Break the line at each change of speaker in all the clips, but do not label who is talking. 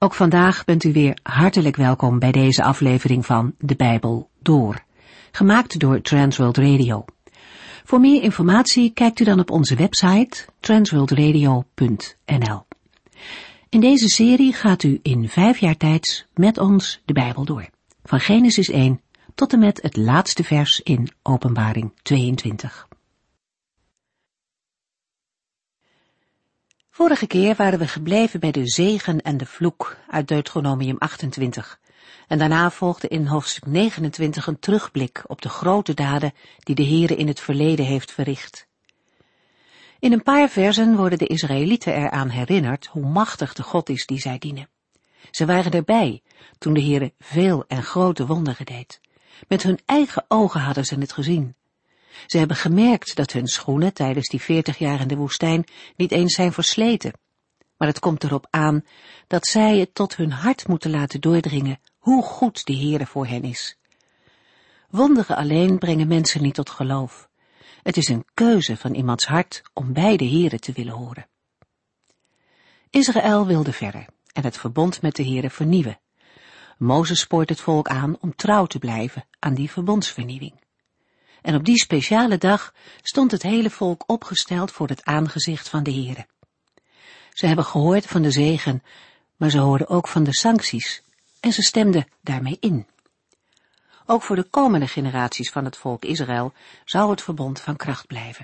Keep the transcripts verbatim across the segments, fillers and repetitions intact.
Ook vandaag bent u weer hartelijk welkom bij deze aflevering van De Bijbel Door, gemaakt door Transworld Radio. Voor meer informatie kijkt u dan op onze website transworld radio punt n l. In deze serie gaat u in vijf jaar tijd met ons de Bijbel door, van Genesis één tot en met het laatste vers in Openbaring tweeëntwintig. Vorige keer waren we gebleven bij de zegen en de vloek uit Deuteronomium achtentwintig. En daarna volgde in hoofdstuk negenentwintig een terugblik op de grote daden die de Heere in het verleden heeft verricht. In een paar versen worden de Israëlieten eraan herinnerd hoe machtig de God is die zij dienen. Ze waren erbij toen de Heere veel en grote wonderen deed. Met hun eigen ogen hadden ze het gezien. Ze hebben gemerkt dat hun schoenen tijdens die veertig jaar in de woestijn niet eens zijn versleten. Maar het komt erop aan dat zij het tot hun hart moeten laten doordringen hoe goed de Heere voor hen is. Wonderen alleen brengen mensen niet tot geloof. Het is een keuze van iemands hart om bij de Heere te willen horen. Israël wilde verder en het verbond met de Heere vernieuwen. Mozes spoort het volk aan om trouw te blijven aan die verbondsvernieuwing. En op die speciale dag stond het hele volk opgesteld voor het aangezicht van de Heere. Ze hebben gehoord van de zegen, maar ze hoorden ook van de sancties en ze stemden daarmee in. Ook voor de komende generaties van het volk Israël zou het verbond van kracht blijven.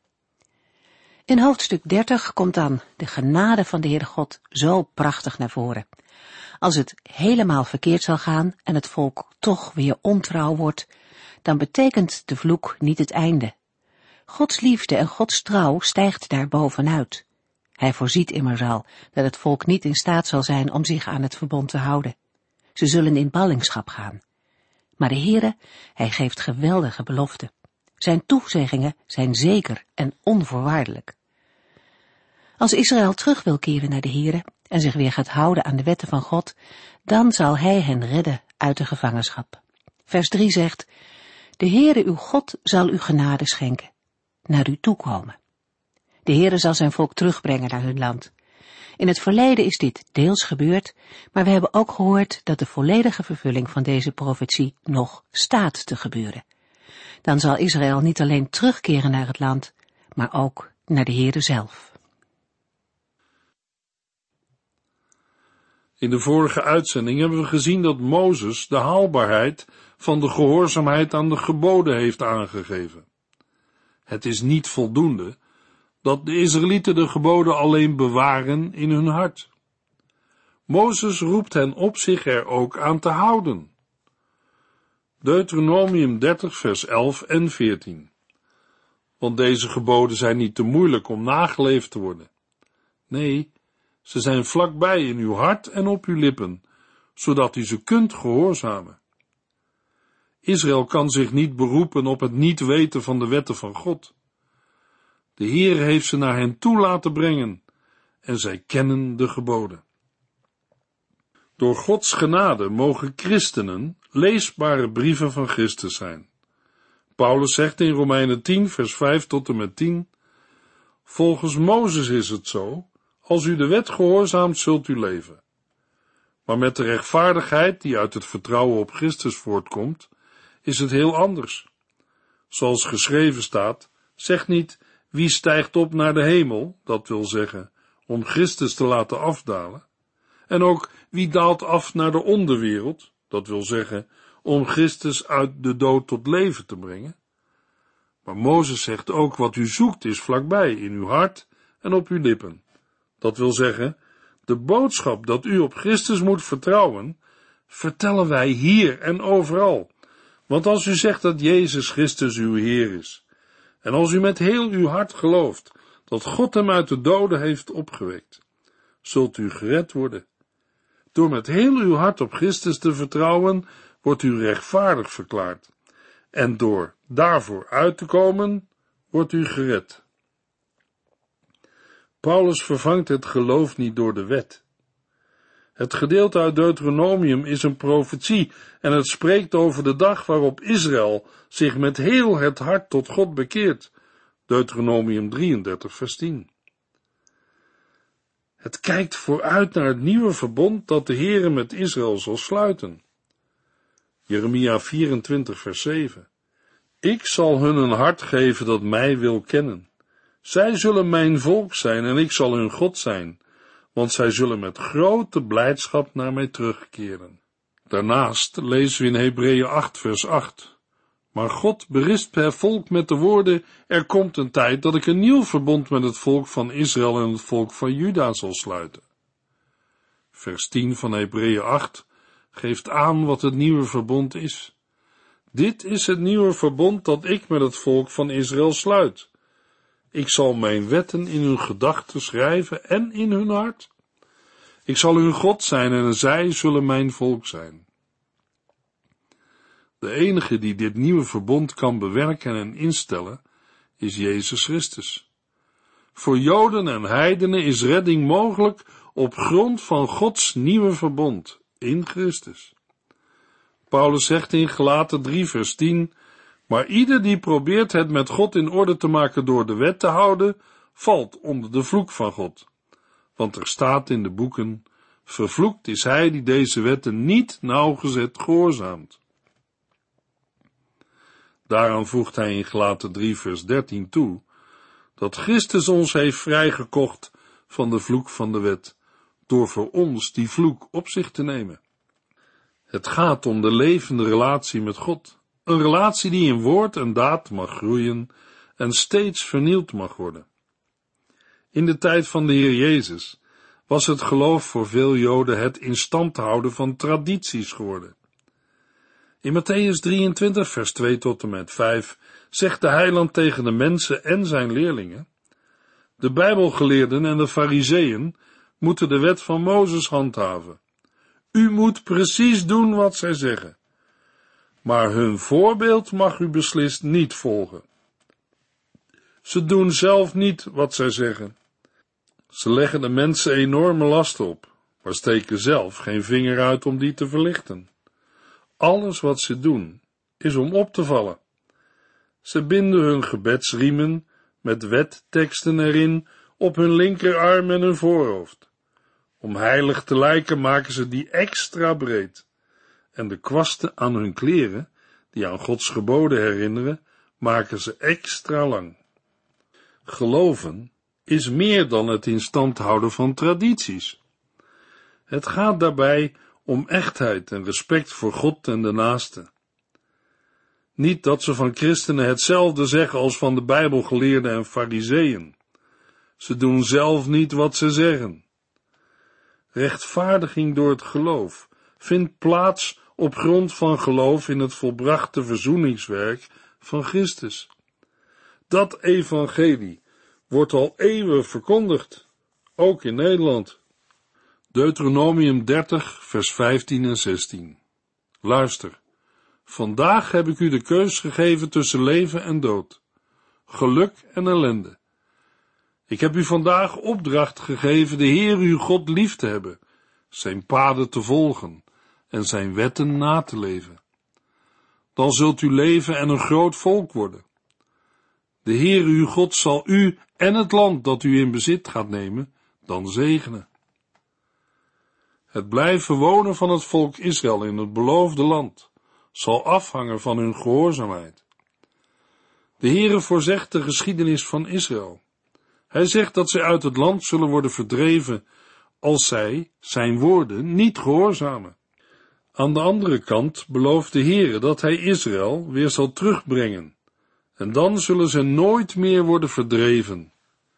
In hoofdstuk dertig komt dan de genade van de Heere God zo prachtig naar voren. Als het helemaal verkeerd zal gaan en het volk toch weer ontrouw wordt, dan betekent de vloek niet het einde. Gods liefde en Gods trouw stijgt daar bovenuit. Hij voorziet immers al dat het volk niet in staat zal zijn om zich aan het verbond te houden. Ze zullen in ballingschap gaan. Maar de Heere, hij geeft geweldige beloften. Zijn toezeggingen zijn zeker en onvoorwaardelijk. Als Israël terug wil keren naar de Heere en zich weer gaat houden aan de wetten van God, dan zal hij hen redden uit de gevangenschap. Vers drie zegt: De Heere uw God zal u genade schenken, naar u toekomen. De Heere zal zijn volk terugbrengen naar hun land. In het verleden is dit deels gebeurd, maar we hebben ook gehoord dat de volledige vervulling van deze profetie nog staat te gebeuren. Dan zal Israël niet alleen terugkeren naar het land, maar ook naar de Heere zelf.
In de vorige uitzending hebben we gezien dat Mozes de haalbaarheid van de gehoorzaamheid aan de geboden heeft aangegeven. Het is niet voldoende dat de Israëlieten de geboden alleen bewaren in hun hart. Mozes roept hen op zich er ook aan te houden. Deuteronomium dertig vers elf en veertien. Want deze geboden zijn niet te moeilijk om nageleefd te worden. Nee, ze zijn vlakbij in uw hart en op uw lippen, zodat u ze kunt gehoorzamen. Israël kan zich niet beroepen op het niet weten van de wetten van God. De Heer heeft ze naar hen toe laten brengen en zij kennen de geboden. Door Gods genade mogen christenen leesbare brieven van Christus zijn. Paulus zegt in Romeinen tien vers vijf tot en met tien: Volgens Mozes is het zo, als u de wet gehoorzaamt, zult u leven. Maar met de rechtvaardigheid die uit het vertrouwen op Christus voortkomt, is het heel anders. Zoals geschreven staat, zeg niet wie stijgt op naar de hemel, dat wil zeggen, om Christus te laten afdalen, en ook wie daalt af naar de onderwereld, dat wil zeggen, om Christus uit de dood tot leven te brengen. Maar Mozes zegt ook, wat u zoekt is vlakbij, in uw hart en op uw lippen. Dat wil zeggen, de boodschap dat u op Christus moet vertrouwen, vertellen wij hier en overal. Want als u zegt dat Jezus Christus uw Heer is, en als u met heel uw hart gelooft dat God hem uit de doden heeft opgewekt, zult u gered worden. Door met heel uw hart op Christus te vertrouwen, wordt u rechtvaardig verklaard. En door daarvoor uit te komen, wordt u gered. Paulus vervangt het geloof niet door de wet. Het gedeelte uit Deuteronomium is een profetie en het spreekt over de dag waarop Israël zich met heel het hart tot God bekeert. Deuteronomium drieëndertig vers tien. Het kijkt vooruit naar het nieuwe verbond dat de Heere met Israël zal sluiten. Jeremia vierentwintig vers zeven. Ik zal hun een hart geven dat mij wil kennen. Zij zullen mijn volk zijn en ik zal hun God zijn, want zij zullen met grote blijdschap naar mij terugkeren. Daarnaast lezen we in Hebreeën acht vers acht. Maar God berispt het volk met de woorden, er komt een tijd dat ik een nieuw verbond met het volk van Israël en het volk van Juda zal sluiten. Vers tien van Hebreeën acht geeft aan wat het nieuwe verbond is. Dit is het nieuwe verbond dat ik met het volk van Israël sluit. Ik zal mijn wetten in hun gedachten schrijven en in hun hart. Ik zal hun God zijn en zij zullen mijn volk zijn. De enige die dit nieuwe verbond kan bewerken en instellen, is Jezus Christus. Voor Joden en heidenen is redding mogelijk op grond van Gods nieuwe verbond in Christus. Paulus zegt in Galaten drie vers tien, maar ieder die probeert het met God in orde te maken door de wet te houden, valt onder de vloek van God. Want er staat in de boeken, vervloekt is hij die deze wetten niet nauwgezet gehoorzaamt. Daaraan voegt hij in Galaten drie vers dertien toe, dat Christus ons heeft vrijgekocht van de vloek van de wet, door voor ons die vloek op zich te nemen. Het gaat om de levende relatie met God, een relatie die in woord en daad mag groeien en steeds vernieuwd mag worden. In de tijd van de Heer Jezus was het geloof voor veel Joden het in stand houden van tradities geworden. In Matthäus drieëntwintig vers twee tot en met vijf zegt de heiland tegen de mensen en zijn leerlingen, de Bijbelgeleerden en de Farizeeën moeten de wet van Mozes handhaven. U moet precies doen wat zij zeggen. Maar hun voorbeeld mag u beslist niet volgen. Ze doen zelf niet wat zij zeggen. Ze leggen de mensen enorme lasten op, maar steken zelf geen vinger uit om die te verlichten. Alles wat ze doen, is om op te vallen. Ze binden hun gebedsriemen met wetteksten erin op hun linkerarm en hun voorhoofd. Om heilig te lijken maken ze die extra breed. En de kwasten aan hun kleren, die aan Gods geboden herinneren, maken ze extra lang. Geloven is meer dan het in stand houden van tradities. Het gaat daarbij om echtheid en respect voor God en de naaste. Niet dat ze van christenen hetzelfde zeggen als van de Bijbelgeleerden en Farizeeën. Ze doen zelf niet wat ze zeggen. Rechtvaardiging door het geloof vindt plaats op grond van geloof in het volbrachte verzoeningswerk van Christus. Dat evangelie wordt al eeuwen verkondigd, ook in Nederland. Deuteronomium dertig, vers vijftien en zestien. Luister, vandaag heb ik u de keus gegeven tussen leven en dood, geluk en ellende. Ik heb u vandaag opdracht gegeven de Heer uw God lief te hebben, zijn paden te volgen en zijn wetten na te leven. Dan zult u leven en een groot volk worden. De Heer uw God zal u en het land dat u in bezit gaat nemen, dan zegenen. Het blijven wonen van het volk Israël in het beloofde land zal afhangen van hun gehoorzaamheid. De Heere voorzegt de geschiedenis van Israël. Hij zegt dat zij uit het land zullen worden verdreven als zij zijn woorden niet gehoorzamen. Aan de andere kant belooft de Heere dat hij Israël weer zal terugbrengen, en dan zullen ze nooit meer worden verdreven.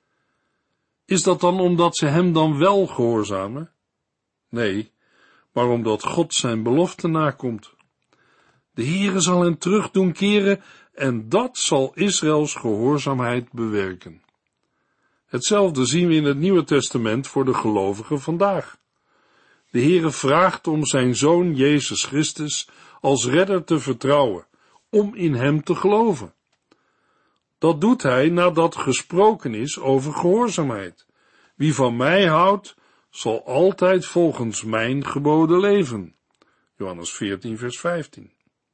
Is dat dan omdat ze hem dan wel gehoorzamen? Nee, maar omdat God zijn belofte nakomt. De Heere zal hen terug doen keren en dat zal Israëls gehoorzaamheid bewerken. Hetzelfde zien we in het Nieuwe Testament voor de gelovigen vandaag. De Heere vraagt om zijn Zoon Jezus Christus als redder te vertrouwen, om in hem te geloven. Dat doet hij nadat gesproken is over gehoorzaamheid. Wie van mij houdt, zal altijd volgens mijn geboden leven. Johannes veertien, vers vijftien.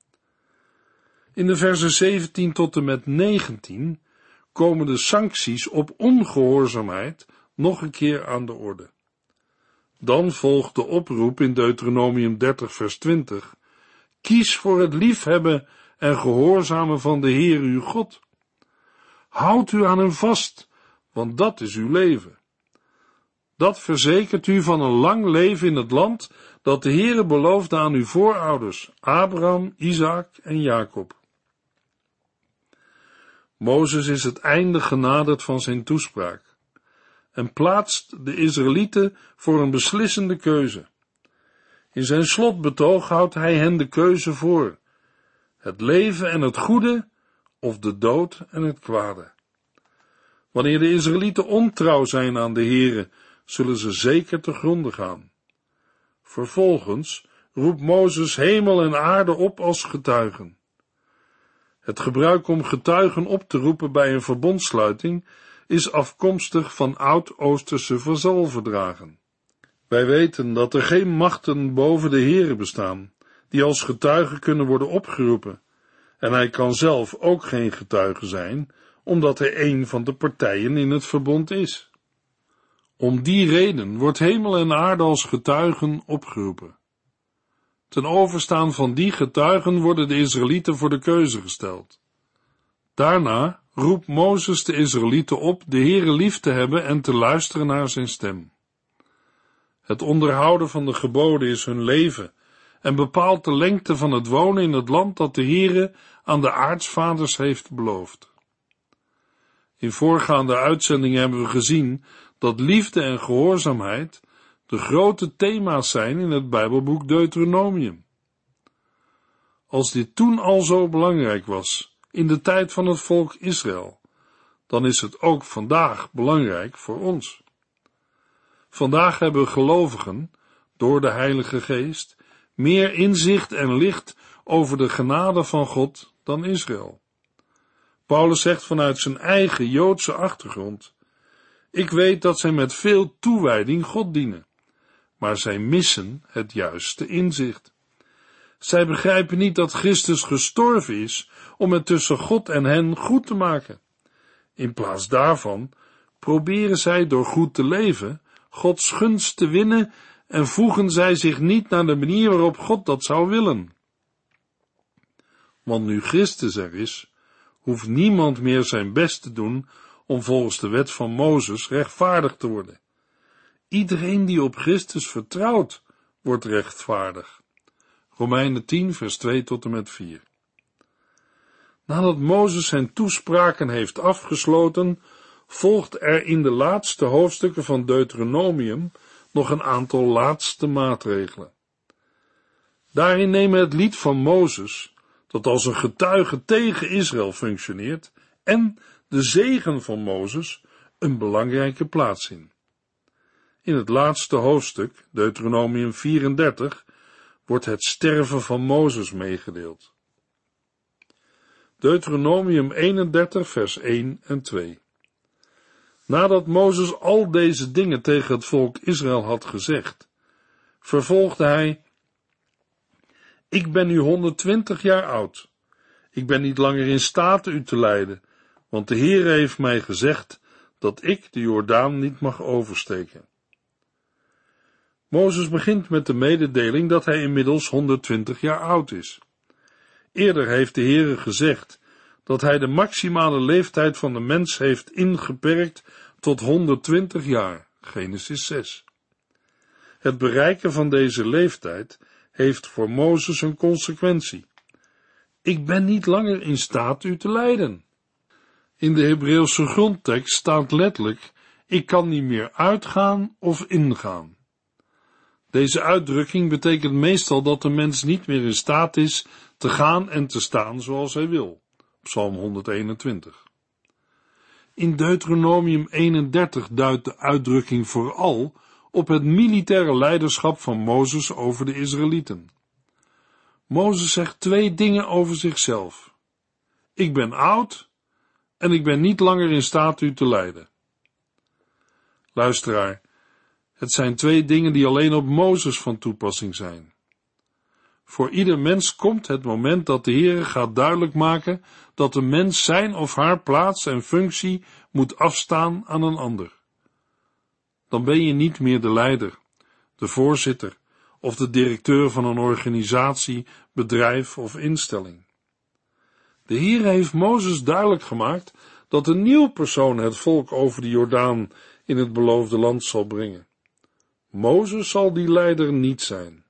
In de versen zeventien tot en met negentien komen de sancties op ongehoorzaamheid nog een keer aan de orde. Dan volgt de oproep in Deuteronomium dertig vers twintig. Kies voor het liefhebben en gehoorzamen van de Heer uw God. Houd u aan hem vast, want dat is uw leven. Dat verzekert u van een lang leven in het land dat de Heere beloofde aan uw voorouders, Abraham, Isaac en Jacob. Mozes is het einde genaderd van zijn toespraak en plaatst de Israëlieten voor een beslissende keuze. In zijn slotbetoog houdt hij hen de keuze voor: het leven en het goede of de dood en het kwade. Wanneer de Israëlieten ontrouw zijn aan de Heere, zullen ze zeker te gronde gaan. Vervolgens roept Mozes hemel en aarde op als getuigen. Het gebruik om getuigen op te roepen bij een verbondsluiting is afkomstig van oud-Oosterse vazalverdragen. Wij weten dat er geen machten boven de Heere bestaan, die als getuigen kunnen worden opgeroepen, en hij kan zelf ook geen getuige zijn, omdat hij een van de partijen in het verbond is. Om die reden wordt hemel en aarde als getuigen opgeroepen. Ten overstaan van die getuigen worden de Israëlieten voor de keuze gesteld. Daarna roept Mozes de Israëlieten op de Heere lief te hebben en te luisteren naar zijn stem. Het onderhouden van de geboden is hun leven en bepaalt de lengte van het wonen in het land dat de Heere aan de aartsvaders heeft beloofd. In voorgaande uitzendingen hebben we gezien dat liefde en gehoorzaamheid de grote thema's zijn in het Bijbelboek Deuteronomium. Als dit toen al zo belangrijk was, in de tijd van het volk Israël, dan is het ook vandaag belangrijk voor ons. Vandaag hebben gelovigen, door de Heilige Geest, meer inzicht en licht over de genade van God dan Israël. Paulus zegt vanuit zijn eigen Joodse achtergrond: ik weet dat zij met veel toewijding God dienen, maar zij missen het juiste inzicht. Zij begrijpen niet dat Christus gestorven is om het tussen God en hen goed te maken. In plaats daarvan proberen zij door goed te leven Gods gunst te winnen en voegen zij zich niet naar de manier waarop God dat zou willen. Want nu Christus er is, hoeft niemand meer zijn best te doen om volgens de wet van Mozes rechtvaardig te worden. Iedereen die op Christus vertrouwt, wordt rechtvaardig. Romeinen tien, vers twee tot en met vier. Nadat Mozes zijn toespraken heeft afgesloten, volgt er in de laatste hoofdstukken van Deuteronomium nog een aantal laatste maatregelen. Daarin nemen het lied van Mozes, dat als een getuige tegen Israël functioneert, en de zegen van Mozes een belangrijke plaats in. In het laatste hoofdstuk, Deuteronomium vierendertig, wordt het sterven van Mozes meegedeeld. Deuteronomium eenendertig, vers één en twee. Nadat Mozes al deze dingen tegen het volk Israël had gezegd, vervolgde hij: Ik ben nu honderdtwintig jaar oud. Ik ben niet langer in staat u te leiden, want de Heere heeft mij gezegd dat ik de Jordaan niet mag oversteken. Mozes begint met de mededeling dat hij inmiddels honderdtwintig jaar oud is. Eerder heeft de Heere gezegd dat hij de maximale leeftijd van de mens heeft ingeperkt tot honderdtwintig jaar, Genesis zes. Het bereiken van deze leeftijd heeft voor Mozes een consequentie. Ik ben niet langer in staat u te leiden. In de Hebreeuwse grondtekst staat letterlijk: ik kan niet meer uitgaan of ingaan. Deze uitdrukking betekent meestal dat de mens niet meer in staat is te gaan en te staan zoals hij wil. Psalm honderdeenentwintig. In Deuteronomium eenendertig duidt de uitdrukking vooral op het militaire leiderschap van Mozes over de Israëlieten. Mozes zegt twee dingen over zichzelf: ik ben oud en ik ben niet langer in staat u te leiden. Luisteraar, het zijn twee dingen die alleen op Mozes van toepassing zijn. Voor ieder mens komt het moment dat de Heere gaat duidelijk maken dat de mens zijn of haar plaats en functie moet afstaan aan een ander. Dan ben je niet meer de leider, de voorzitter of de directeur van een organisatie, bedrijf of instelling. De Heer heeft Mozes duidelijk gemaakt dat een nieuw persoon het volk over de Jordaan in het beloofde land zal brengen. Mozes zal die leider niet zijn.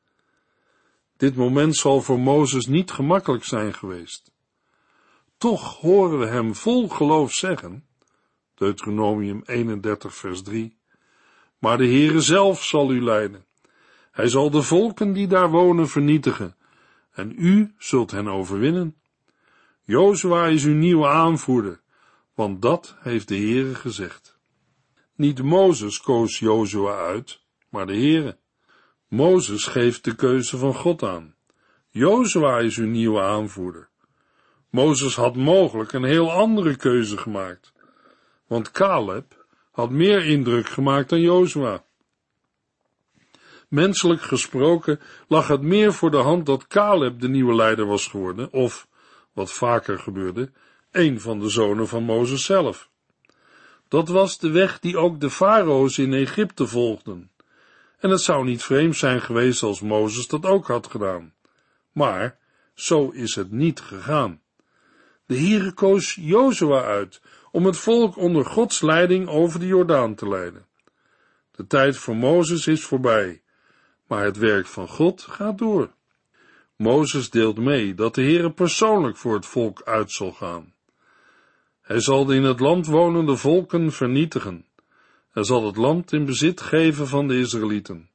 Dit moment zal voor Mozes niet gemakkelijk zijn geweest. Toch horen we hem vol geloof zeggen, Deuteronomium eenendertig vers drie, maar de Heere zelf zal u leiden. Hij zal de volken die daar wonen vernietigen, en u zult hen overwinnen. Jozua is uw nieuwe aanvoerder, want dat heeft de Heere gezegd. Niet Mozes koos Jozua uit, maar de Heere. Mozes geeft de keuze van God aan. Jozua is uw nieuwe aanvoerder. Mozes had mogelijk een heel andere keuze gemaakt, want Caleb had meer indruk gemaakt dan Jozua. Menselijk gesproken lag het meer voor de hand dat Caleb de nieuwe leider was geworden, of, wat vaker gebeurde, een van de zonen van Mozes zelf. Dat was de weg die ook de farao's in Egypte volgden, en het zou niet vreemd zijn geweest als Mozes dat ook had gedaan. Maar zo is het niet gegaan. De Heere koos Jozua uit om het volk onder Gods leiding over de Jordaan te leiden. De tijd voor Mozes is voorbij, maar het werk van God gaat door. Mozes deelt mee dat de Heere persoonlijk voor het volk uit zal gaan. Hij zal de in het land wonende volken vernietigen en zal het land in bezit geven van de Israëlieten.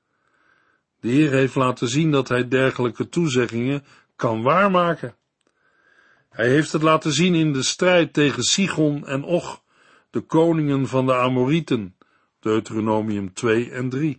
De Heer heeft laten zien dat hij dergelijke toezeggingen kan waarmaken. Hij heeft het laten zien in de strijd tegen Sigon en Och, de koningen van de Amorieten, Deuteronomium twee en drie.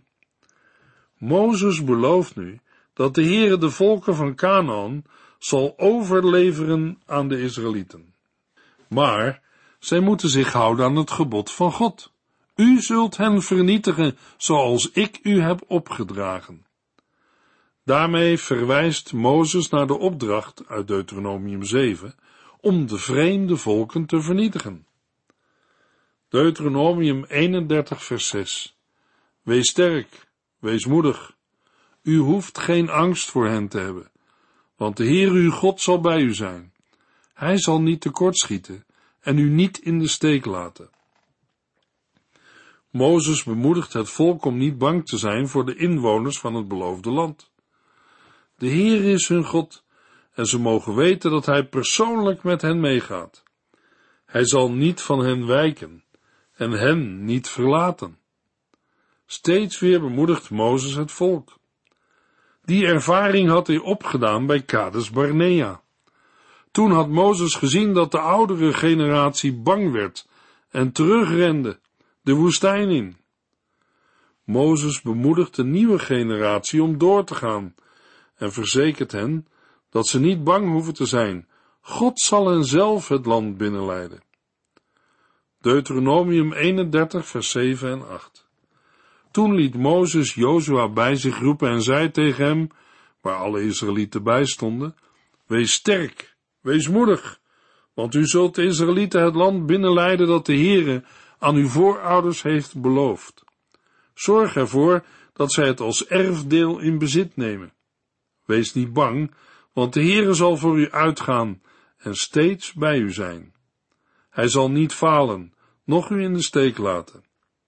Mozes belooft nu dat de Heere de volken van Kanaan zal overleveren aan de Israëlieten. Maar zij moeten zich houden aan het gebod van God. U zult hen vernietigen zoals ik u heb opgedragen. Daarmee verwijst Mozes naar de opdracht uit Deuteronomium zeven om de vreemde volken te vernietigen. Deuteronomium eenendertig vers zes. Wees sterk, wees moedig. U hoeft geen angst voor hen te hebben, want de Heer uw God zal bij u zijn. Hij zal niet tekortschieten en u niet in de steek laten. Mozes bemoedigt het volk om niet bang te zijn voor de inwoners van het beloofde land. De Heer is hun God en ze mogen weten dat hij persoonlijk met hen meegaat. Hij zal niet van hen wijken en hen niet verlaten. Steeds weer bemoedigt Mozes het volk. Die ervaring had hij opgedaan bij Kades Barnea. Toen had Mozes gezien dat de oudere generatie bang werd en terugrende de woestijn in. Mozes bemoedigt de nieuwe generatie om door te gaan en verzekert hen dat ze niet bang hoeven te zijn. God zal hen zelf het land binnenleiden. Deuteronomium eenendertig vers zeven en acht. Toen liet Mozes Jozua bij zich roepen en zei tegen hem, waar alle Israëlieten bij stonden, wees sterk, wees moedig, want u zult de Israëlieten het land binnenleiden dat de Heere aan uw voorouders heeft beloofd. Zorg ervoor dat zij het als erfdeel in bezit nemen. Wees niet bang, want de Heere zal voor u uitgaan en steeds bij u zijn. Hij zal niet falen, noch u in de steek laten.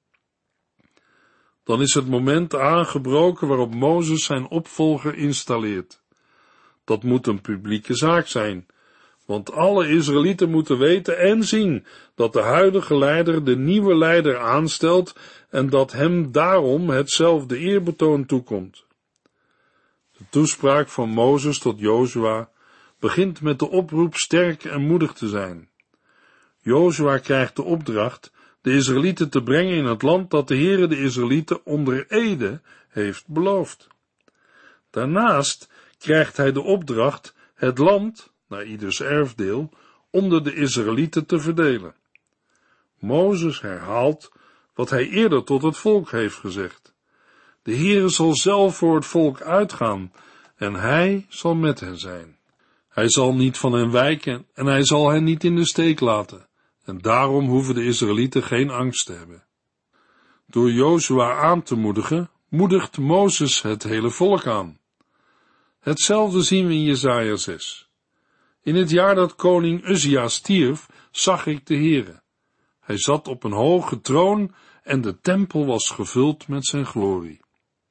Dan is het moment aangebroken waarop Mozes zijn opvolger installeert. Dat moet een publieke zaak zijn, want alle Israëlieten moeten weten en zien dat de huidige leider de nieuwe leider aanstelt en dat hem daarom hetzelfde eerbetoon toekomt. De toespraak van Mozes tot Jozua begint met de oproep sterk en moedig te zijn. Jozua krijgt de opdracht de Israëlieten te brengen in het land dat de Heere de Israëlieten onder ede heeft beloofd. Daarnaast krijgt hij de opdracht het land, naar ieders erfdeel, onder de Israëlieten te verdelen. Mozes herhaalt wat hij eerder tot het volk heeft gezegd. De Heere zal zelf voor het volk uitgaan en hij zal met hen zijn. Hij zal niet van hen wijken en hij zal hen niet in de steek laten. En daarom hoeven de Israëlieten geen angst te hebben. Door Jozua aan te moedigen, moedigt Mozes het hele volk aan. Hetzelfde zien we in Jesaja zes. In het jaar dat koning Uzia stierf, zag ik de Heere. Hij zat op een hoge troon en de tempel was gevuld met zijn glorie.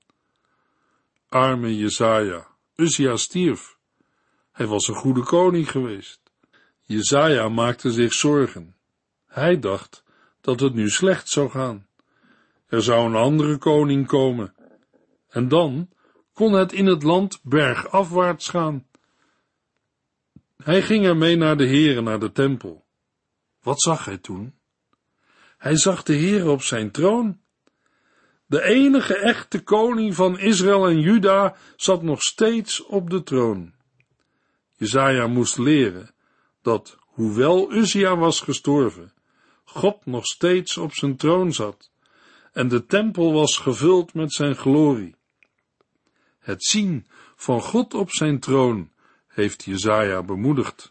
Arme Jesaja, Uzia stierf. Hij was een goede koning geweest. Jesaja maakte zich zorgen. Hij dacht dat het nu slecht zou gaan. Er zou een andere koning komen. En dan kon het in het land bergafwaarts gaan. Hij ging ermee naar de Heere, naar de tempel. Wat zag hij toen? Hij zag de Heere op zijn troon. De enige echte koning van Israël en Juda zat nog steeds op de troon. Jesaja moest leren dat, hoewel Uzia was gestorven, God nog steeds op zijn troon zat en de tempel was gevuld met zijn glorie. Het zien van God op zijn troon heeft Jesaja bemoedigd.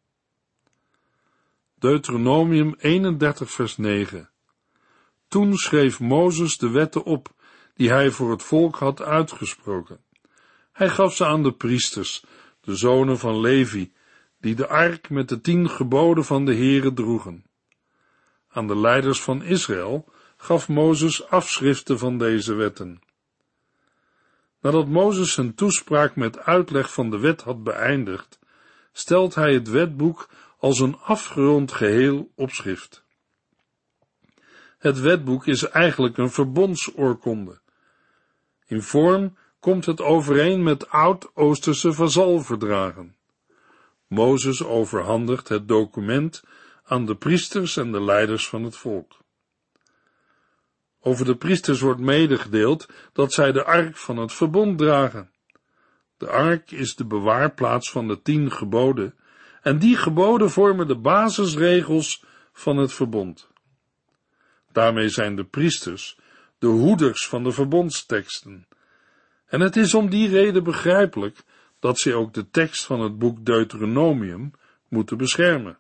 Deuteronomium eenendertig vers negen. Toen schreef Mozes de wetten op die hij voor het volk had uitgesproken. Hij gaf ze aan de priesters, de zonen van Levi, die de ark met de tien geboden van de Heere droegen. Aan de leiders van Israël gaf Mozes afschriften van deze wetten. Nadat Mozes zijn toespraak met uitleg van de wet had beëindigd, stelt hij het wetboek als een afgerond geheel op schrift. Het wetboek is eigenlijk een verbondsoorkonde. In vorm komt het overeen met oud-Oosterse vazalverdragen. Mozes overhandigt het document aan de priesters en de leiders van het volk. Over de priesters wordt medegedeeld dat zij de ark van het verbond dragen. De ark is de bewaarplaats van de tien geboden, en die geboden vormen de basisregels van het verbond. Daarmee zijn de priesters de hoeders van de verbondsteksten. En het is om die reden begrijpelijk dat zij ook de tekst van het boek Deuteronomium moeten beschermen.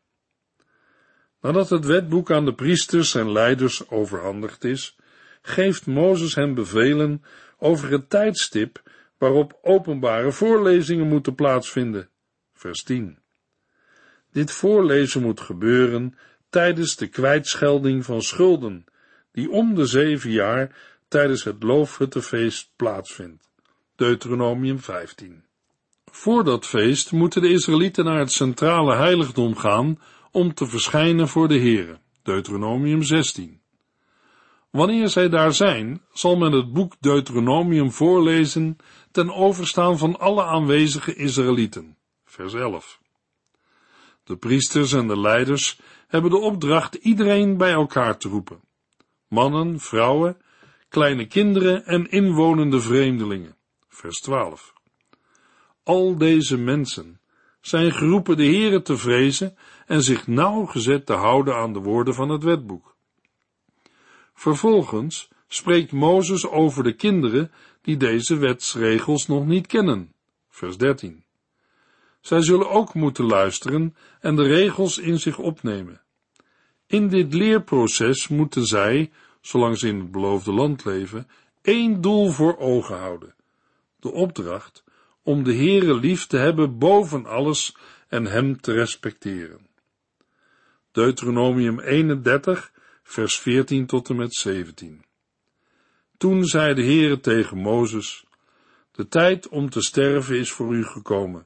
Nadat het wetboek aan de priesters en leiders overhandigd is, geeft Mozes hen bevelen over het tijdstip waarop openbare voorlezingen moeten plaatsvinden. Vers tien. Dit voorlezen moet gebeuren tijdens de kwijtschelding van schulden, die om de zeven jaar tijdens het loofhuttenfeest plaatsvindt. Deuteronomium vijftien. Voor dat feest moeten de Israëlieten naar het centrale heiligdom gaan om te verschijnen voor de Heere. Deuteronomium zestien. Wanneer zij daar zijn, zal men het boek Deuteronomium voorlezen ten overstaan van alle aanwezige Israëlieten. Vers elf. De priesters en de leiders hebben de opdracht iedereen bij elkaar te roepen. Mannen, vrouwen, kleine kinderen en inwonende vreemdelingen. Vers twaalf. Al deze mensen zijn geroepen de Heere te vrezen en zich nauwgezet te houden aan de woorden van het wetboek. Vervolgens spreekt Mozes over de kinderen die deze wetsregels nog niet kennen. Vers dertien. Zij zullen ook moeten luisteren en de regels in zich opnemen. In dit leerproces moeten zij, zolang ze in het beloofde land leven, één doel voor ogen houden: de opdracht om de Heere lief te hebben boven alles en hem te respecteren. Deuteronomium eenendertig, vers veertien tot en met zeventien. Toen zei de Heere tegen Mozes: de tijd om te sterven is voor u gekomen.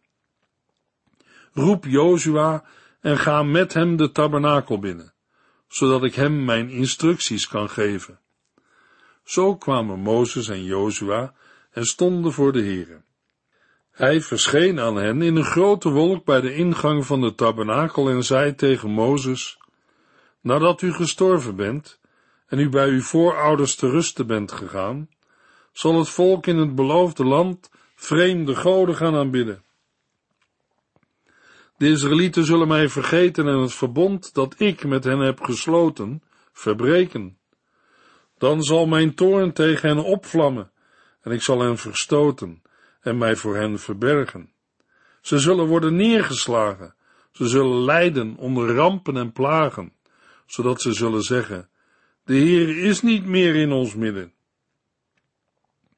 Roep Jozua en ga met hem de tabernakel binnen, zodat ik hem mijn instructies kan geven. Zo kwamen Mozes en Jozua en stonden voor de Heere. Hij verscheen aan hen in een grote wolk bij de ingang van de tabernakel en zei tegen Mozes: nadat u gestorven bent en u bij uw voorouders te rusten bent gegaan, zal het volk in het beloofde land vreemde goden gaan aanbidden. De Israëlieten zullen mij vergeten en het verbond dat ik met hen heb gesloten, verbreken. Dan zal mijn toorn tegen hen opvlammen en ik zal hen verstoten en mij voor hen verbergen. Ze zullen worden neergeslagen, ze zullen lijden onder rampen en plagen, zodat ze zullen zeggen: de Heer is niet meer in ons midden.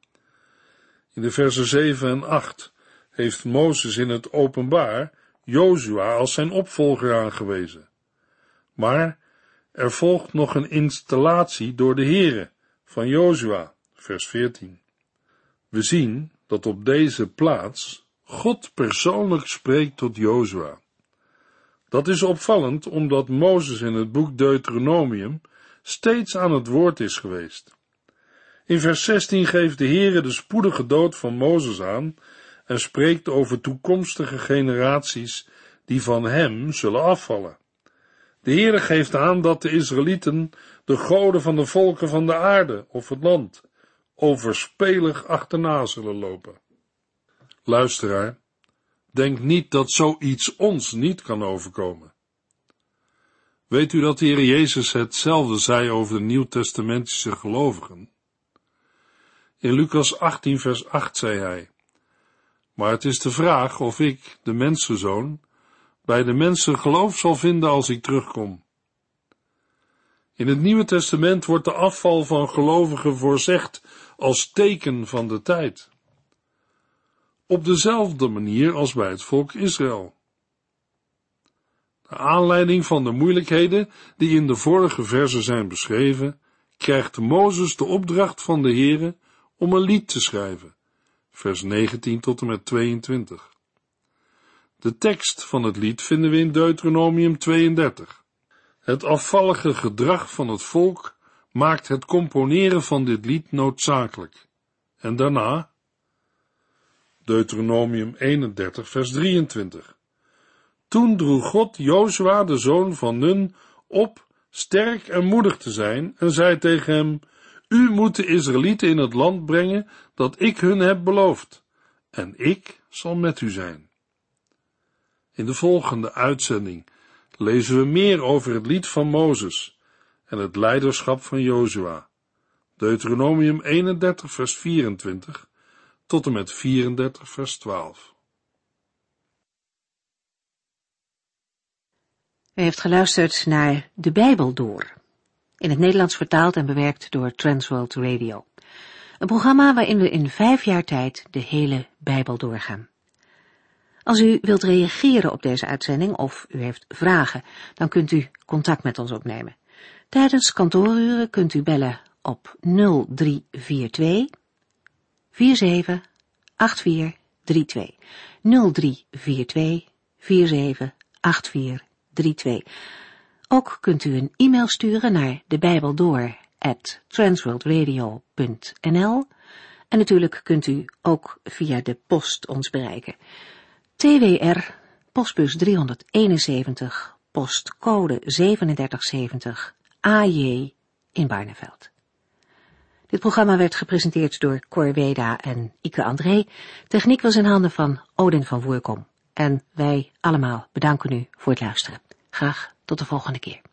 In de versen zeven en acht heeft Mozes in het openbaar Jozua als zijn opvolger aangewezen. Maar er volgt nog een installatie door de Heere van Jozua, vers veertien. We zien dat op deze plaats God persoonlijk spreekt tot Jozua. Dat is opvallend omdat Mozes in het boek Deuteronomium steeds aan het woord is geweest. In vers zestien geeft de Heere de spoedige dood van Mozes aan en spreekt over toekomstige generaties die van hem zullen afvallen. De Heere geeft aan dat de Israëlieten de goden van de volken van de aarde of het land overspelig achterna zullen lopen. Luisteraar, denk niet dat zoiets ons niet kan overkomen. Weet u dat de Heer Jezus hetzelfde zei over de nieuwtestamentische gelovigen? In Lucas achttien vers acht zei hij: maar het is de vraag of ik, de mensenzoon, bij de mensen geloof zal vinden als ik terugkom. In het Nieuwe Testament wordt de afval van gelovigen voorzegd als teken van de tijd. Op dezelfde manier als bij het volk Israël. Naar aanleiding van de moeilijkheden die in de vorige verzen zijn beschreven, krijgt Mozes de opdracht van de Heere om een lied te schrijven, vers negentien tot en met tweeëntwintig. De tekst van het lied vinden we in Deuteronomium tweeëndertig. Het afvallige gedrag van het volk maakt het componeren van dit lied noodzakelijk. En daarna, Deuteronomium eenendertig vers drieëntwintig. Toen droeg God Jozua, de zoon van Nun, op sterk en moedig te zijn en zei tegen hem: u moet de Israëlieten in het land brengen dat ik hun heb beloofd, en ik zal met u zijn. In de volgende uitzending lezen we meer over het lied van Mozes en het leiderschap van Jozua. Deuteronomium eenendertig vers vierentwintig tot en met vierendertig vers twaalf.
U heeft geluisterd naar De Bijbel Door, in het Nederlands vertaald en bewerkt door Transworld Radio. Een programma waarin we in vijf jaar tijd de hele Bijbel doorgaan. Als u wilt reageren op deze uitzending of u heeft vragen, dan kunt u contact met ons opnemen. Tijdens kantooruren kunt u bellen op nul drie vier twee vier zeven acht vier drie twee. nul drie vier twee vier zeven acht vier drie twee. Ook kunt u een e-mail sturen naar debijbeldoor at transworldradio punt n l en natuurlijk kunt u ook via de post ons bereiken. T W R, postbus driehonderdeenenzeventig, postcode zevenendertig zeventig, A J in Barneveld. Dit programma werd gepresenteerd door Cor Weda en Ike André. Techniek was in handen van Odin van Voerkom. En wij allemaal bedanken u voor het luisteren. Graag tot de volgende keer.